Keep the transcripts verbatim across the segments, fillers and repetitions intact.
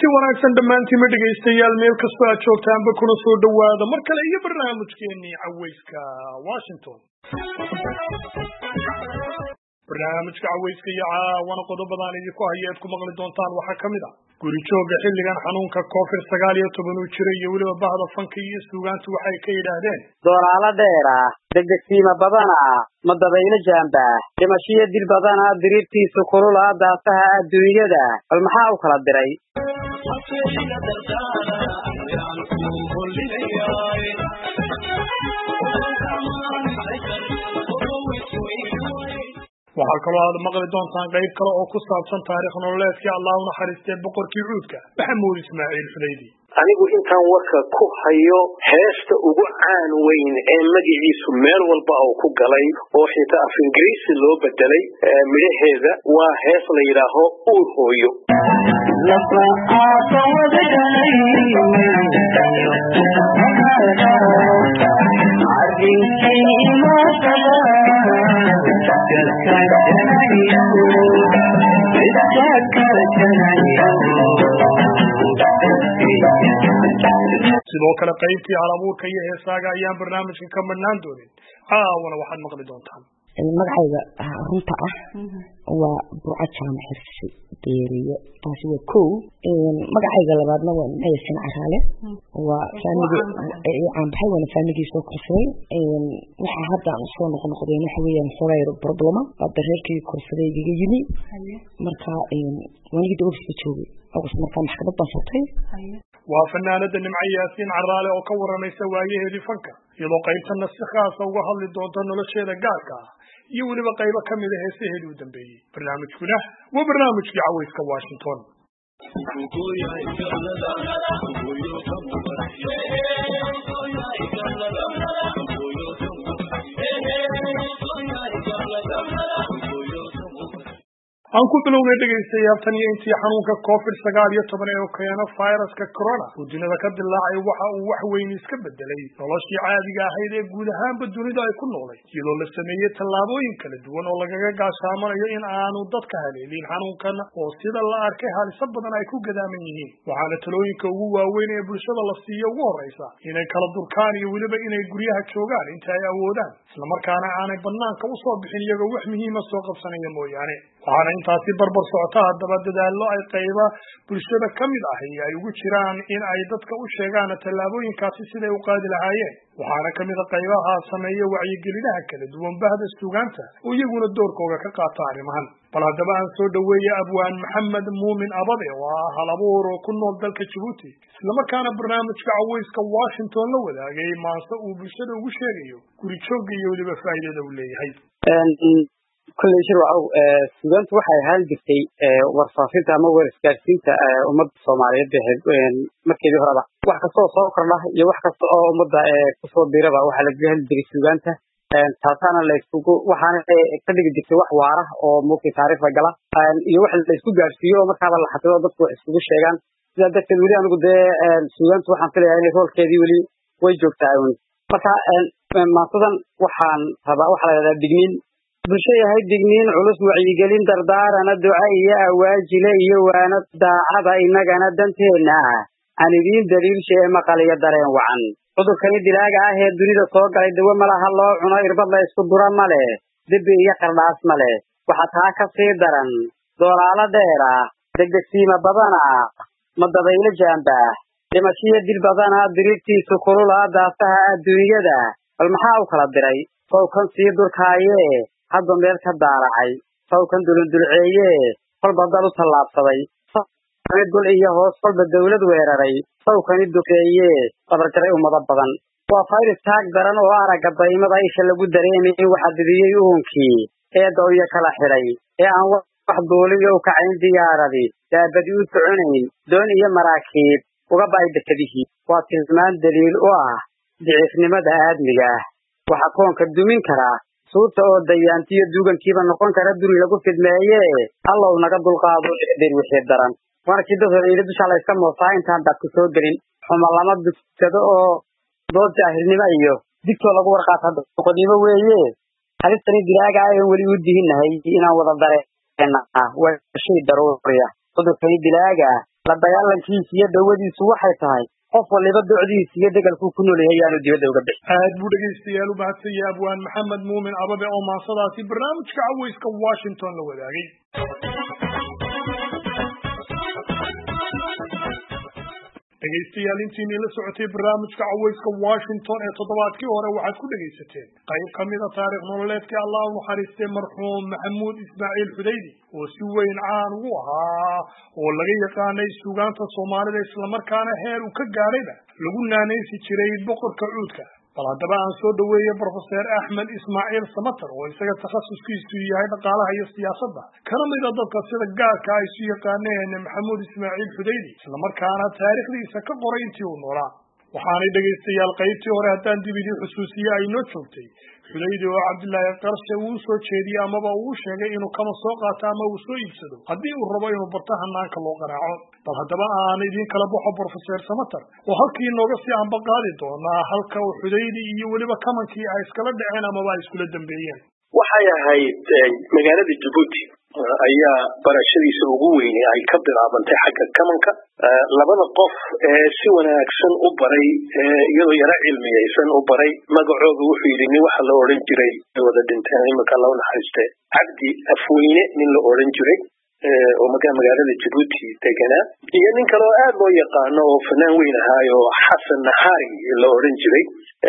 kulanti wanaagsan dhammaantiin dhageystayaal meel kasta aad joogtaanba kuna soo dhawaada mar kale iyo barnaamijkeennii Cawayska Washington. barnaamijka Cawayska iyo caawana qodobadaan idinku hayaad ku maqli doontaan waxaa ka mid ah guri jooga xilligan xanuunka covid sagaal iyo toban uu jiray iyo weliba bahda fanka iyo suugaantu waxay ka yidhaahdeen dooraala dheera degdegsiima badana ma dabaylo jaamba dhimashiyo dil badana diriirtiisu kulula daafaha adduunyada bal maxaa u kala diray waxaa kaloo aad maqli doontaan qayb kale oo ku saabsan taariikh nololeedkii Allah u naxariistay boqorkii Cuudka Maxamuud Ismaaciil Fudaydi. anigu intaan warka ku hayo heesta ugu caan weyn ee magaciisu meel walba oo ku galay oo xitaa af Ingiriisi loo bedelay midhaheeda waa hees la yiraahdo uur hooyo sidoo kale qaybtii halabuurka iyo heesaaga ayaan barnaamijka ka marnaan doonin caawana waxaad maqli doontaan magacayga runta ah waa Burca Jaamac Xirsi Geeriyo taasi waa kow magacayga labaadna waa Maxamed Caraale waa faamiligi aan baxay wana faamiligi soo korsaday waxa hadda aan soo noqon noqday waxa weeyaan sawir problema badarreerkii korsaday iga yimi marka wanigi dawladda joogay oo marka maxkamad baan furtay waa fanaanada Nimco Yaasiin Caraale oo ka waramaysa waayaheedii fanka iyadoo qaybtana si khaas ah uga hadli doonto nolosheeda gaarka ah iyo weliba qaybo ka mid ah heesaheedii u dambeeyay barnaamijkuna waa barnaamijkii Cawayska Washington. aan ku bilowday dhageystayaal tan iyo intii xanuunka covid sagaal iyo toban ee keena fayraska corona uu dunida ka dilaacay waxa uu wax weyn iska bedelay noloshii caadiga ahayd ee guud ahaanba dunida ay ku noolay iyadoo la sameeyay tallaabooyin kala duwan oo lagaga gaashaamanayo in aanu dadka haleelin xanuunkan oo sida la arkay halisa badan ay ku gadaaman yihiin waxaana talooyinka ugu waaweyn ee bulshada la siiyo ugu horeysa inay kala durkaan iyo weliba inay guryaha joogaan inta ay awoodaan isla markaana aanay banaanka u soo bixin iyagoo wax muhiima soo qabsanaya mooyaane waxaana intaasi barbar socota haddaba dadaallo ay qayba bulshada ka mid ah ay ugu jiraan in ay dadka u sheegaan tallaabooyinkaasi siday u qaadi lahaayeen waxaana ka mid ah qaybaha sameeya wacyigelinaha kala duwan bahda suugaanta oo iyaguna doorkooda ka qaata arrimahan bal haddaba aan soo dhaweeya abwaan Maxamed Muumin Abade oo ah halabuur oo ku nool dalka Djibouti isla markaana barnaamijka Cawayska Washington la wadaagay maanta uu bulshada ugu sheegayo guri joogga iyo weliba faa'iidada uu leeyahay كل شيء وعو سودان waxay ahaan jirtay warfaafinta ama warskaarsiinta ummadda Soomaaliyeed ee markii horeba wax ka soo soo kordha iyo wax kasta oo ummadda ku soo biiraba waxa la jahil jiray suugaanta taasana la isku waxaana ka dhigi jirtay wax waara oo muuqi taariikhda gala iyo wax la isku gaarsiiyo marka la xaqiiqo dadku isku sheegan sida dadka wali anigu de suugaanta waxaan filayaa inay roolkeedii wali way joogtaa marka maantadan waxaan rabaa waxa la yiraahdaa digniin bulshada hay digniin culus wacyigelin dardaarana duca iyo awaajile iyo waana daacada inagana danteena aan idin daliilshay maqal iyo dareen wacan cudurkani dilaaga ah ee dunida soo galay dawo malaha loo cuno irbad la isku dura male dibi iyo qardhaas male waxa taa ka sii daran dooraala dheera degdegsiima badana ma dabaylo jaamba dhimashiyo dil badana diriirtiisu kulula daafaha adduunyada bal maxaa u kala diray sawkan sii durkaaye hadda meel ka daaracay sawkan dulduleeye qalba dal u talaabsaday sanad gol iyo hoos qalba dawlad weeraray sawkan duqeeye qadarjaray ummada badan waa fayris taag daran oo araga baymada isha lagu dareemay waxa didiyay uunkii ee dawya kala xiray ee aan wax dooliyo ka cayn diyaaradi daabadi u soconayn doon iyo maraakiib uga baay dekadihii waa tilmaan daliil u ah dicifnimada aadmiga waxa koonka dumin kara suurta oo dayaantiyo duugankiiba noqon kara duri lagu fidmeeyee allow naga dulqaado dheer wixii daran markii dadka ila dusha la iska moosaa intaan dadku soo gelin xuma lama dugsado oo dood jaahilnimo iyo digto lagu warqaata qodimo weeye halistani dilaaga ay wali u diinahay inaan wada dareena waa shay daruuri ah cudurkani dilaaga la dagaalankiisa iyo dawadiisu waxay tahay qof waliba docdiisa iyo degalku ku nool yahay aanu dibadda uga bixin. aad buu dhegaystayaal u mahadsan yahay abwaan maxamed muumin ababe oo maasadaasi barnaamijka cawayska Washington la wadaagay. dhegaystayaal intii la socotay barnaamijka cawayska Washington ee toddobaadkii hore waxaad ku dhagaysateen qayb ka mid ah taariikh nololeedkii Allah u naxariistay marxuum Maxamuud Ismaaciil Xudaydi oo si weyn caan ugu ahaa oo laga yaqaanay suugaanta Soomaalida isla markaana heer uu ka gaarayba lagu naanaysi jiray boqorka cuudka. bal haddaba aan soo dhaweeyay Professor Axmed Ismaaciil Samatar oo isaga takhasuskiisu yahay dhaqaalaha iyo siyaasadda kana mid ah dadka sida gaarka ay isu yaqaaneen Maxamuud Ismaaciil Xudaydi isla markaana taariikhdiisa ka qoray intii uu noolaa. waxaanay dhegaystayaal qaybtii hore haddaan dib idin xusuusiye ay noo joogtay Xudaydi oo Cabdillaahi Qarshe uu soo jeediyay amaba uu sheegay inuu kama soo qaato ama uu soo iibsado haddii uu rabo inuu barto hanaanka loo qaraaco. bal haddaba aan idin kala baxo Professor Samatar oo halkii nooga sii anba qaadi doonaa halka uu Xudaydi iyo weliba kamankii ay iskala dhaceen amaba ay iskula dambeeyeen. waxay ahayd magaalada Djibouti ayaa barashadiisa ugu weyn ay ka bilaabantay xagga kamanka. labada qof ee si wanaagsan u baray iyadoo yara cilmiyaysan u baray magacooda wuxuu yidhi nin waxa la oran jiray wada dhinteen imika loo naxariistay Cabdi Afweyne nin la oran jiray oo magaalada Djibouti deganaa iyo nin kale oo aad loo yaqaano oo fanaan weyn ahaayo Xasan Nahari la oran jiray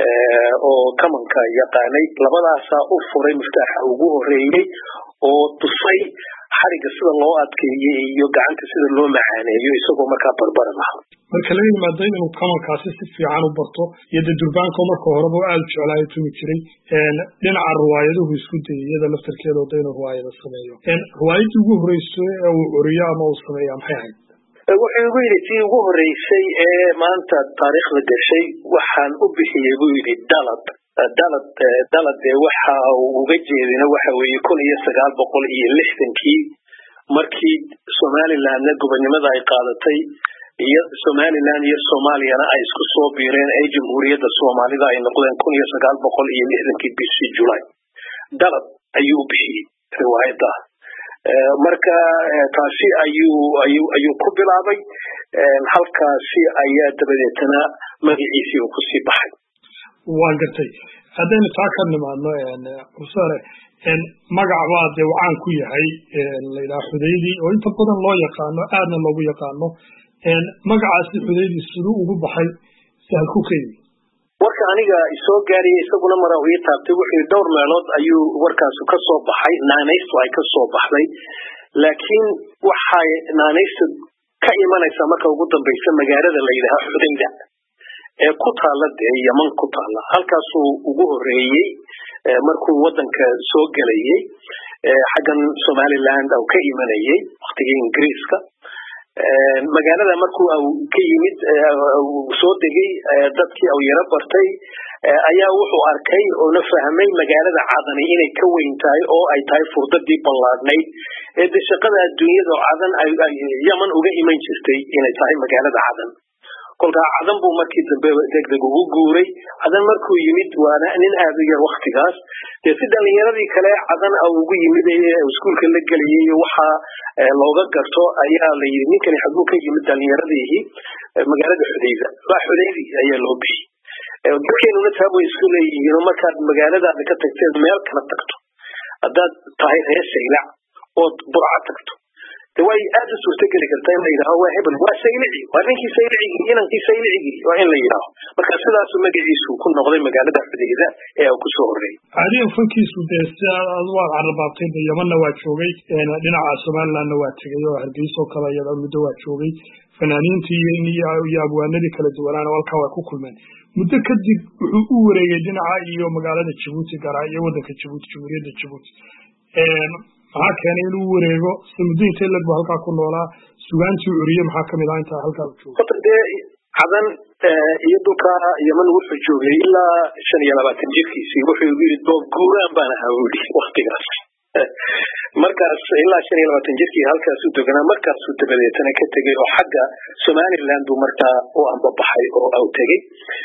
oo kamanka yaqaanay. labadaasaa u furay miftaaxa ugu horeeyay oo tusay xariga sida loo adkeeyay iyo gacanta sida loo macaaneeyo isagoo markaa barbaran ah. marka laga yimaado inuu kamankaasi si fiican u barto iyo dadurbaanka marka horeba aad jeclaayay tumi jiray dhinaca riwaayaduhu isku dayay iyada laftarkeeda oo inuu riwaayada sameeyo. riwaayadii ugu horeysay ee uu curiyo ama uu sameeyo maxay ahayd? wuxuu ugu yidhi tii ugu horeysay ee maanta taariikhda gashay waxaan u bixiyey buu yidhi dalad dalad dalad waxa uu uga jeedina waxa weeye kun iyo sagaal boqol iyo lixdankii markii Somaliland gobonimada ay qaadatay iyo Somaliland iyo Soomaaliyana ay isku soo biireen ay jamhuuriyadda Soomaalida ay noqdeen kun iyo sagaal boqol iyo lixdankii bishii July. dalad ayuu u bixiyey riwaayadda marka taasi ayuu ayuu ayuu ku bilaabay halkaasi ayaa dabadeetana magaciisii uu ku sii baxay. waan gartay haddaynu taa ka nimaadno Professor magac baa dee waxaan ku yahay la yidhaha Xudaydi oo inta badan loo yaqaano aadna loogu yaqaano magacaasi Xudaydi siduu ugu baxay si halku ka yimi? warka aniga isoo gaariyay isaguna mara uu taabtay wuxuu dhowr meelood ayuu warkaas ka soo baxay naanaystu ay ka soo baxday laakiin waxay naanaystu ka imanaysaa marka ugu dambaysa magaalada la yidhaha Xudayda ee ku taala Yemen ku taala halkaas uu ugu horeeyay markuu wadanka soo galayay xagan Somaliland oo ka imanayay waqtigii Ingiriiska magaalada markuu ka yimid soo degay dadkii oo yara bartay ayaa wuxuu arkay oo na fahmay magaalada Cadan inay ka weyn tahay oo ay tahay furdadii ballaadnayd ee shaqada adduunyada Cadan ay Yemen uga iman jirtay inay tahay magaalada Cadan. kolka Cadan buu markii dambe degdeg ugu guuray. Cadan markuu yimid waana nin aad u yar waqtigaas ee si dhalinyaradii kale Cadan ugu yimid ee iskuulka la galiyay waxa looga garto ayaa la yiri ninkan xaguu ka yimid dhalinyaradii magaalada Xudayda waa Xudaydi ayaa loo bixiyay. dadkeenu taabo isku leeyihiin markaad magaalada ka tagtay meel kala tagto hadaad tahay reer Saylac oo Burca tagto way aad u suurtagali kartaa in la yiraahdo waa hebel waa Saylaci waa ninkii Saylaci inankii Saylaci waa in la yiraahdo marka sidaas magaciisu ku noqday magaalada Xudayda ee uu ku soo horeeyay. Caadiyan fankiisu deesaad waa carabtay Yemenna waa joogay dhinaca Somaliland waa tagay oo Hargeysa kala iyada muddo waa joogay fanaaniintii iyo abwaanadii kala duwanaan walka waa ku kulmeen. muddo kadib wuxuu u wareegay dhinaca iyo magaalada Djibouti gaar iyo wadanka Djibouti Jamhuuriyadda Djibouti ee maxaa keenay inuu wareego samadiinta la baa halka ku noolaa suugaantii uriye maxaa kamid ah inta halka uu joogo qodobada Cadan iyo dhulka Yemen wuxuu joogay ilaa shan iyo labaatan jirkiisii wuxuu yiri doob guuraan baan ahaa wixii waqtigaas markaas ilaa shan iyo labaatan jirkii halkaas u deganaa markaasuu dabadeetana ka tegay oo xagga Somaliland uu markaa u ambabaxay oo uu tegay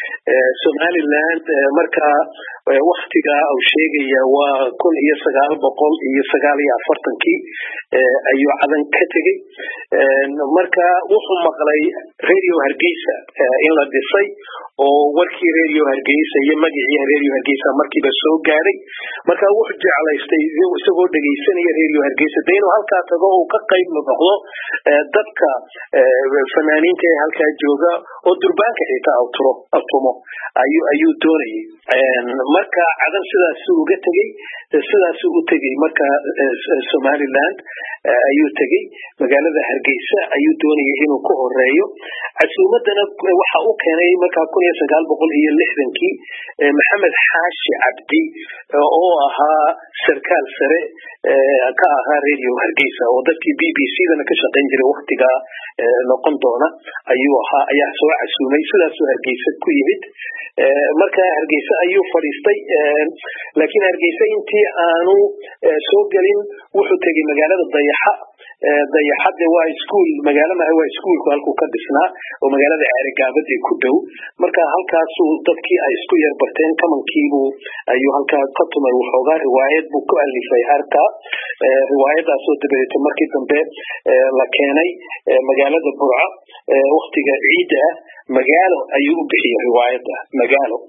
Somaliland markaa waqtiga uu sheegaya waa kun iyo sagaal boqol iyo sagaal iyo afartankii ayuu cadan ka tegay markaa wuxuu maqlay radio Hargeysa in la dhisay oo warkii radio Hargeysa iyo magacii radio Hargeysa markiiba soo gaaray markaa wuxuu jeclaystay isagoo dhageysanaya radio Hargeysa inuu halkaa tago oo ka qayb noqdo dadka fanaaniinta ee halkaa jooga oo durbaanka xitaa awturo awtumo ayuu ayuu doonayay marka cadan sidaas uu uga tagay sidaas uu u tagay marka Somaliland ayuu tagay magaalada Hargeysa ayuu doonayay inuu ku horeeyo casuumadana waxa uu keenay marka kun iyo sagaal boqol iyo lixdankii Maxamed Xaashi Cabdi oo ahaa sarkaal sare ka ahaa radio Hargeysa oo dadkii B B C-dana ka shaqeyn jiray waqtiga noqon doona ayuu ahaa ayaa soo casuumay sidaas uu Hargeysa ku yimid marka Hargeysa ayuu fadhiistay laakiin Hargeysa intii aanu soo galin wuxuu tagay magaalada Dayaxa Dayaxada waa school magaalada waa schoolku halku ka dhisnaa oo magaalada Ceerigaabada ku dhow marka halkaas uu dadkii ay isku yar barteen kamankiibu ayuu halka ka tumay waxoogaa riwaayad buu ku alifay harka riwaayadaas oo dabadeetay markii dambe la keenay magaalada Burca waqtiga ciida magaalo ayuu u bixiyay riwaayada magaalo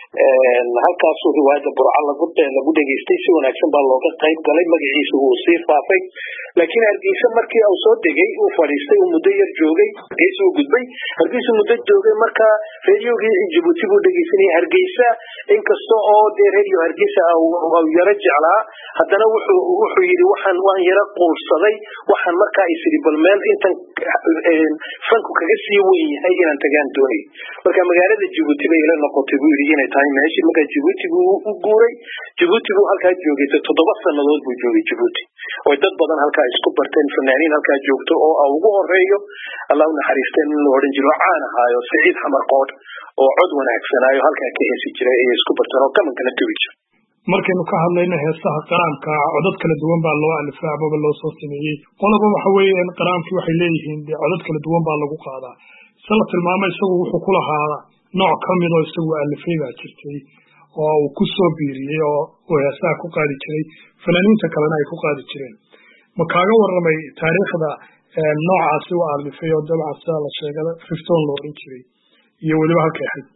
halkaas uu riwaayada Burca lagu lagu dhageystay si wanaagsan baa looga qayb galay magaciisa uu sii faafay laakiin Hargeysa markii uu soo degay uu fadhiistay uu muddo yar joogay Hargeysa uu gudbay Hargeysa muddo joogay marka radio-gii Djibouti buu dhageysanay Hargeysa inkastoo oo dee radio Hargeysa uu yara jeclaa haddana wuxuu wuxuu yiri waxaan waan yara qoorsaday waxaan markaa isiri bal meel intan fanku kaga sii weyn yahay inaan tagaan doonay marka magaalada Djibouti bay ila noqotay buu yiri inay tahay meeshii marka Djibouti buu u guuray Djibouti buu halkaa joogay toddoba sanadood buu joogay Djibouti oo dad badan halkaa isku barteen fanaaniin halkaa joogto oo ugu horeeyo Allah naxariisteen in loo oran jiro caan ahaayo Saciid Xamar Qood oo cod wanaagsanaayo halkaa ka heesi jiray ee isku barteen oo kaman kala duwi jiray markaynu ka hadlayno heesaha qaraamka codad kala duwan baa loo alifay ama loo soo sameeyay qolaba waxa weeyaan qaraamki waxay leeyihiin codad kala duwan baa lagu qaadaa sala tilmaamay isagu wuxuu ku lahaa nooc kamid oo isagu alifay baa jirtay oo uu ku soo biiriyay oo heesaha ku qaadi jiray fanaaniinta kalena ay ku qaadi jireen ma kaaga waramay taariikhda noocaasi uu alifay oo dabcan sida la sheegay fifteen loo oran jiray iyo waliba halkay ahayd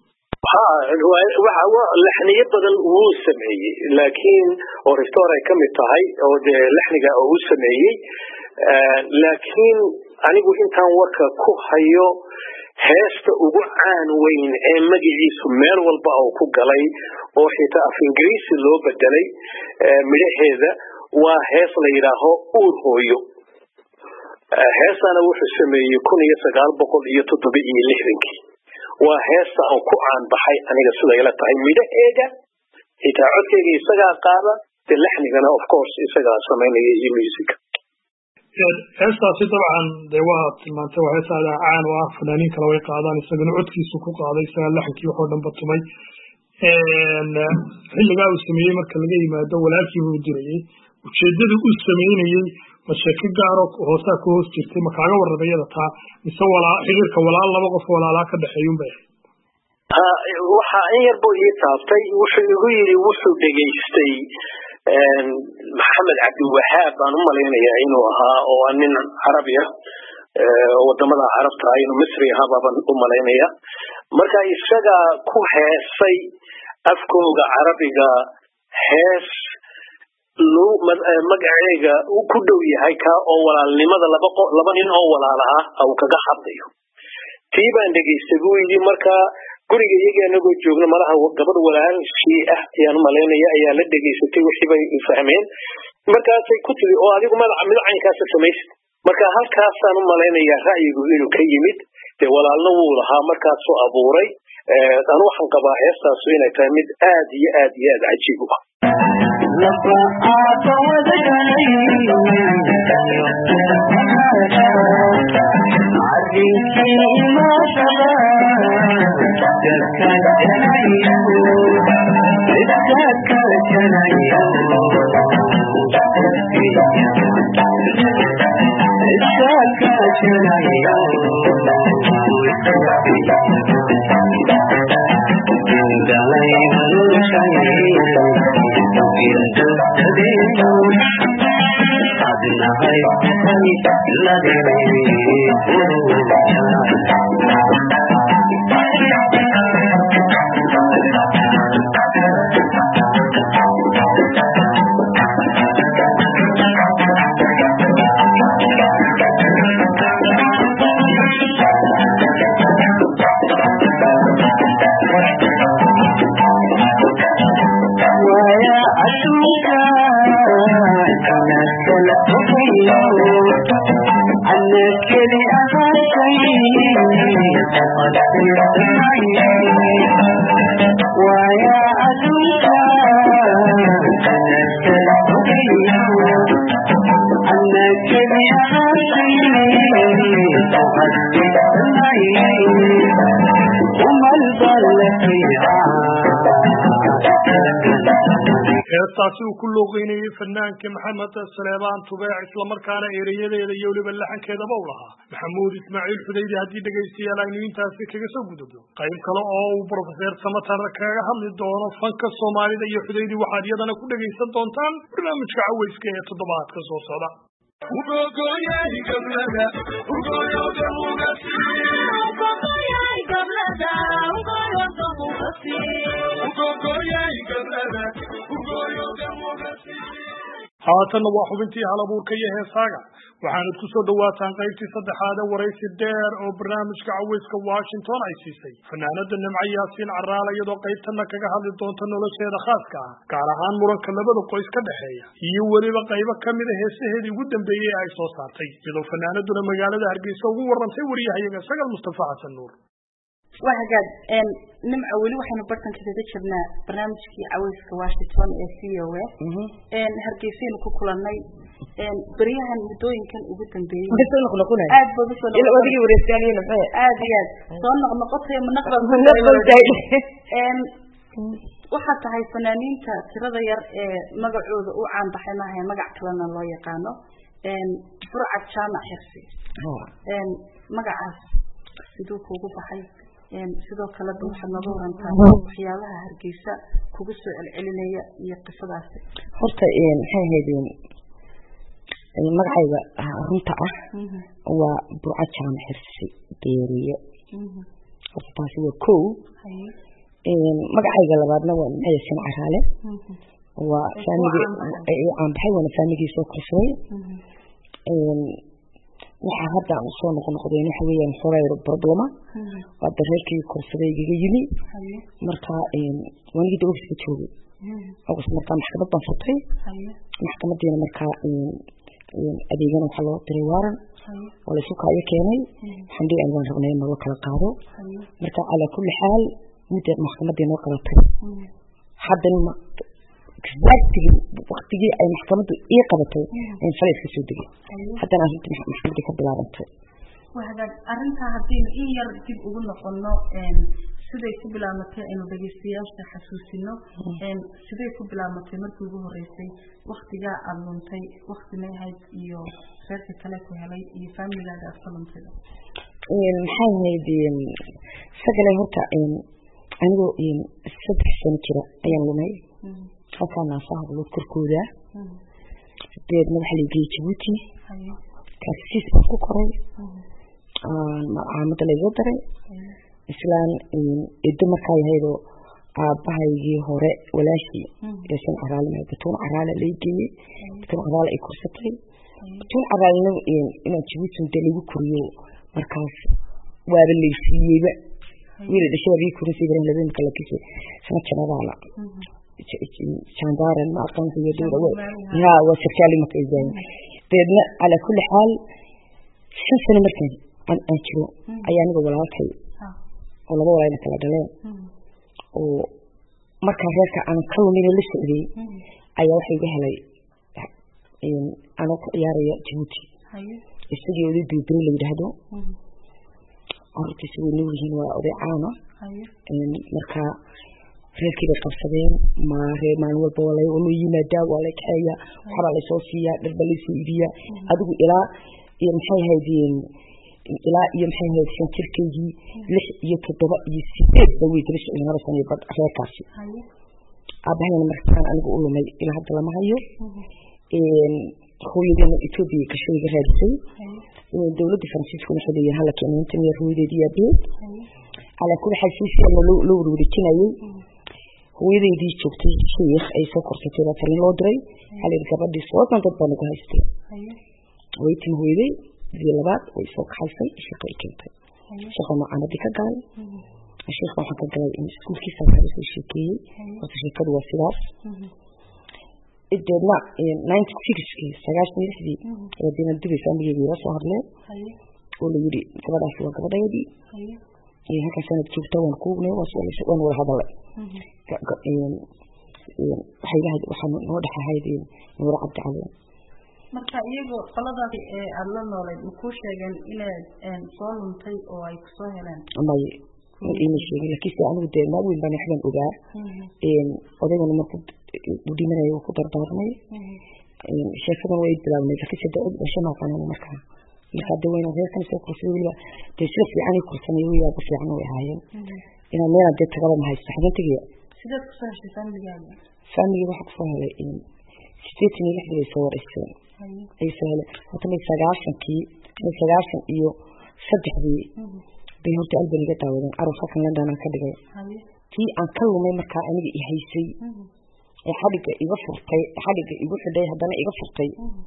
waxa laxniyo badan uu sameeyay laakiin oo restore ay kamid tahay oo de laxniga uu sameeyay laakiin anigu intaan warka ku hayo heesta ugu caan weyn ee magaciisu meel walba uu ku galay oo xitaa af Ingiriisi loo bedelay midhaheeda waa hees la yiraahdo uur hooyo heesana wuxuu sameeyay kun iyo sagaal boqol iyo toddoba iyo lixdankii waa heesta oo ku caan baxay aniga sida ila tahay midhaheeda xitaa codkeega isaga qaada de laxnigana of course isaga sameynaya iyo music heestaasi dabcan dee waa tilmaantay waa heesaada caan oo ah fanaaniin kale way qaadaan isagana codkiisu ku qaaday isaga laxankii waxoo dhan batumay xilligaa uu sameeyey marka laga yimaado walaalkii buu dirayay ujeedada uu sameynayey ma sheeko gaaro hoosaa ku hoos jirtay ma kaaga warramayada taa mise walaa xiriirka walaal laba qof walaalaa ka dhexeeyun bay ahayd waxa in yar buu ii taabtay wuxuu igu yiri wuxuu dhageystay Maxamed Cabdi Wahaab baan u maleynayaa inuu ahaa oo nin Carabi ah wadamada Carabta ah inuu Misri ahaa baan u maleynayaa marka isaga ku heesay afkooga Carabiga hees loo magaceega uu ku dhow yahay ka oo walaalnimada laba laba nin oo walaal ah oo kaga hadlayo tiibaan dhageystay buu yiri marka guriga iyaga anagoo joogno malaha gabadh walaalkii ah ayaan maleynayaa ayaa la dhageysatay wixii bay fahmeen markaasay ku tiri oo adigu magaca midcaynkaas sameeyay marka halkaasaan u maleynayaa ra'yigu inuu ka yimid de walaalna wuu lahaa markaas soo abuuray aan waxaan qabaa heestaas inay tahay mid aad iyo aad iyo aad cajiib u ah It's heestaasi uu ku looqeynayay fanaanka maxamed saleebaan tubeec isla markaana ereyadeeda iyo weliba laxankeedaba u lahaa maxamuud ismaaciil xudaydi. haddii dhegaystayaal aynu intaasi kaga soo gudubno qayb kale oo uu profeser samatar kaga hadli doono fanka soomaalida iyo xudaydi waxaad iyadana ku dhegaysan doontaan barnaamijka cawayska ee toddobaadka soo socda. haatanna waa xubintii halabuurka iyo heesaaga waxaanad ku soo dhawaataan qaybtii saddexaad ee waraysi dheer oo barnaamijka cawayska Washington ay siisay fanaanada Nimco Yaasiin Caraale iyadoo qaybtana kaga hadli doonta nolosheeda khaaska ah gaar ahaan muranka labada qoys ka dhaxeeya iyo weliba qaybo kamid ah heesaheedii ugu dambeeyay ay soo saartay iyadoo fanaanaduna magaalada Hargeysa ugu warantay wariyahayaga Sagal Mustafa Xasan Nuur. وهجد إن نمع ولي وحنا برتن كده تشرنا برنامج كي عاوز كواشتون سيوه إن هركيسين كوكولاني إن بريها ندوين كان وجودن بيه. بس أنا خلق كله. عاد بس ولا. إلا ودي ورثاني نفسه. عاد عاد. صار نقطة من نقطة. من نقطة جاي. إن وحتى هاي فنانين ترى ير مجعود وعن بحنا هي مجع كلنا الله يقانو إن برعة شامع حرسي. إن مجعس sidoo kugu baxay een sidoo kale waxa nagu rantaa waxyaalaha Hargeysa kugu soo celcelinaya iyo qisadaas horta een maxay heedeen ee magacayga runta ah waa Burca Jaamac Xirsi Deeriye hortaasi waa ko een magacayga labaadna waa Yaasiin Caraale waa faamiligi ay aan baxay wana faamiligi soo korshay een waxa hadda aan soo noqnoqday waxa weeyaan xoreeyro problema waa dareerkii korsaday iga yimi marka een wanigi dawladda joogay oo marka maxkamad baan furtay maxkamadiina marka een adeegana waxa loo diray waaran oo la suuqa ay keenay xamdi aan waan rabnay in loo kala qaado marka ala kulli xaal muddo maxkamadiina oo qalatay haddana exactly waqtigii ay maxkamaddu ii qabatay in fariis ka soo degay haddana arrinta maxkamadda ka bilaabantay وهذا أرنتها هدين إن يرتب أقول نقولنا إن سيدا يكون بلا متى إنه بجسياش تحسوسينه إن سيدا يكون بلا متى مركو جوه رئيسي وقت جاء المنتي وقت ما هاي يو فرق كلك وهاي يفهم لا ده أصلا كذا إن حال هذي سجله هرتا إن أنا إن السبع سنة كده أيام لماي فكان صاحب الكركودا بيد نبحلي جي جبوتي كاسيس بكوكري عامة اللي يقدري إسلام إدم كاي هيدو أباهي هراء ولا شيء يسون عرالة ما بتون عرالة ليجي بتون عرالة إكورستي بتون عرالة إنه إنه جبوت مدلي بكريو مركز وابلي سيء ويل ده شو بيكون سيء بين لبين كلا كيسي سنة شنوالا شاندارن ما أقام في يدور لا وسكالي مكيزين بيدنا على كل حال شو سنة مركز أن أنشرو أيامي بولاتي ولا بولا إنك لا دلين ومركز ذلك أن كل من اللي سئلي أي واحد جهلي إن أنا ياري جوتي استديو لي بيبري لي هذا أرتي سوي نوجين وأضيعانا إن مركز reerkii bay qabsadeen ma reer maalin walba walay oo yimaada walay kaya waxa la soo siiyaa darbali siidiya adigu ilaa iyo maxay haydeen ilaa iyo maxay ahayd shan jirkeygii lix iyo toddoba iyo sideed ba way jiray laba sano iyo bad reerkaasi aabahayna markaan anigu u lumay ilaa hadda lama hayo hooyadeena Ethiopia ka shaqeeya raadisay dawladda Faransiiska waxay leeyahay hala keenay inta miyar hooyadeedii aabay ala kulli xal si si loo loo wareejinayay hooyadeedii joogtay sheekh ay soo korsatay la farin loo diray hal gabadhii soo tan dad baan ugu haystay way tin hooyaday dii labaad way soo kaxaysay shaqo ay keentay shaqo ma aan ka galay sheekh waxa ka galay in iskuulkiisa ka soo sheekeeyay oo sheekadu waa sidaas idna ninety-six sagaashan iyo lix ee dinan dibay family la soo hadlay oo la yiri gabadhaas waa gabadheedii ee halka sanad joogta waan ku noo wasoo waan wada hadalay ee hay'adaha waxaan noo dhaxahaydeen nuur cabdi cali marka iyagu qoladaas ee alla noolay ku sheegeen inay soo luntay oo ay ku soo heleen amay in sheegay laakiin anigu deena weyn baan xagan ogaa ee odaygana markuu udimanayo ku dardaarmay ee sheekadan way bilaabmay laakiin saddex bishan oo qanaan markaa marka dawayna reerkan soo qorsay waliba deesha fiican ay kursanay way aad fiican way ahaayeen ina meel aad tagala ma haysto xagan tagiya sidoo ku soo heshay family-gaaga family waxa ku soo helay in sideetan iyo lix ay soo wareysay ay soo helay hada sagaashankii sagaashan iyo saddexdii bay horta albaniga daawadan arufka kan London ka dhigay tii aan ka lumay marka aniga i haysay ee xadiga iga furtay xadiga igu xidhay hadana iga furtay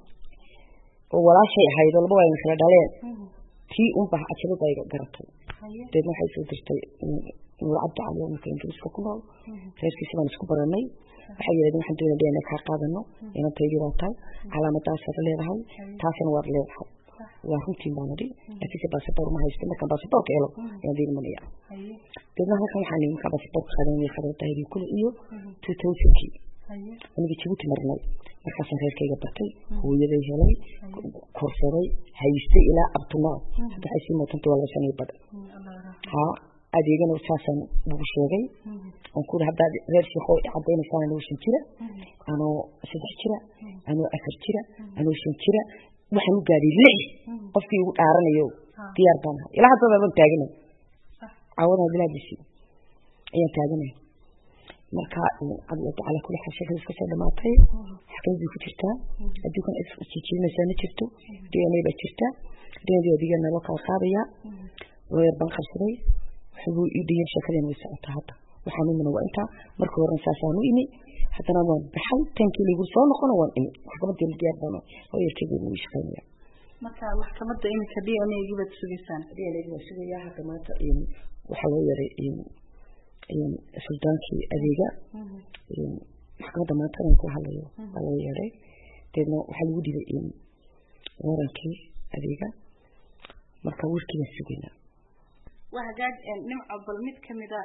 oo walaashay ahayd walba way kala dhaleen tii un baa ajirada iga garatay deedna waxay soo dirtay nuur cabdi cali oo markii ingiriiska ku nool reerkiisa baan isku baranay waxay yiraahdeen waxaan doonayaa inaan ka qaadano inaan taydi waatan calaamadaas ay leedahay taasina waa leedahay waa runtii baanadi laakiin passport ma haysto marka passport elo inaan diin maniya deedna halkan waxaan ninka passport qaadanay khadadaydi kulli iyo two thousand aniga Djibouti marnay markaas reerkayga batay hooyaday helay korsaday haystay ilaa abtuna hadda ay sii mootanto wala shan iyo bad ha adeegana saasan ugu sheegay aan ku hadda reer sheekho cadeynaysan inuu shan jira ano saddex jira ano afar jira ano shan jira waxaan u gaaray lix qofkii ugu dhaaranayo diyaar baan ilaa hadda baan taagnay awada bilaabisi ayaa taagnay marka adiga taala kulli xashada iska soo dhamaatay xaqiiqdi ku jirta aduunkan isjiijinaysa ma jirto deegaanay ba jirta deegaanay digana loo kala qaadaya way ban qarsaday wuxuu ii dhiyay shaqadeen way socotaa hadda waxaan u waa inta markii hore saasaan u imi haddana waan baxay tankii lagu soo noqon waan imi maxkamadda diyaar baan oo yarkeedu u shaqeynaya marka maxkamadda imika D N A giba sugisan D N A giba sugaya hadda maanta in waxa loo yaray in in suldaanki adeega in maxkamadda maanta ku halayo loo yaray deedna waxa lagu dhibay in warankii adeega marka warkiisa sugina وهجاج نمع بالميت كمدا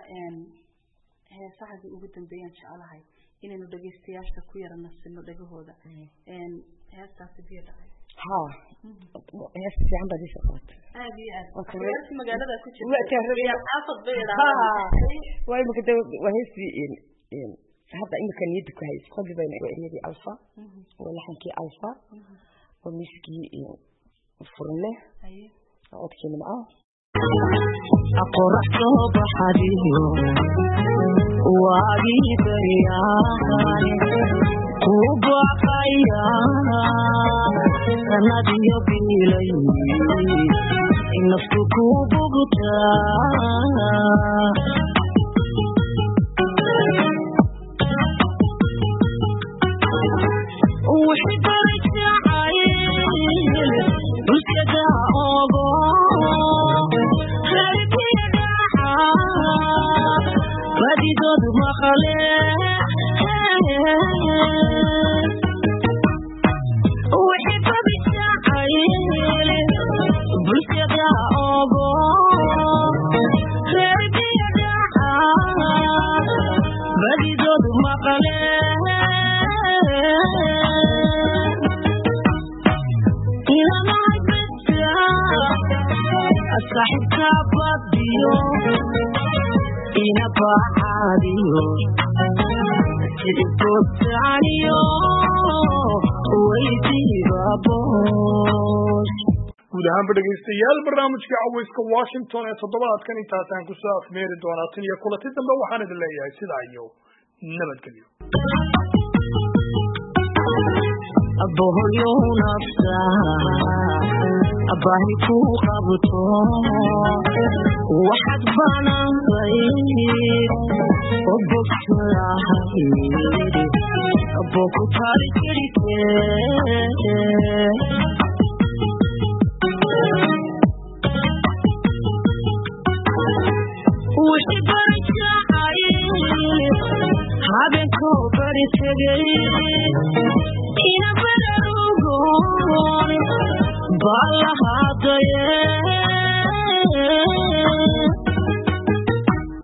هي صاحب وجود بيان شعلها إن إنه دقي استياش تكوير النفس إنه دقي هذا إن هي استعصبية ها هي استيان بدي سقط هذه هذه بس مجال هذا كل شيء لا تعرفي عصب بيرا ها وين مكتب وهي في إن إن هذا إمكانية كويس خذ بين وإيدي ألفا ولا حنكي ألفا ومسكي فرنة أوكي معه أقرأ بحديثه وعدي بريان وبقيا سندي بيلي نفسك بغتا وحبرك عين وسكدا أوغو بدي دود مخلي وحب بالشعيل بالكدا أوغو خيرتي يدعى بدي دود مخلي إلى ما عبدت أصحب كابديو إنا بعاديو تدبت عليو ويتي بابوش guud ahaanba dhegaystayaal barnaamijka cawayska Washington ee toddobaadkan intaasaan ku soo afmeeri doonaa tan iyo kulanti dambe waxaan idin leeyahay sidaa iyo nabadgelyo abohyo nafsa abahi ku qabto waxad bananay oboksahay aboku tarikirite habeenko bari tegay ina balarugo bala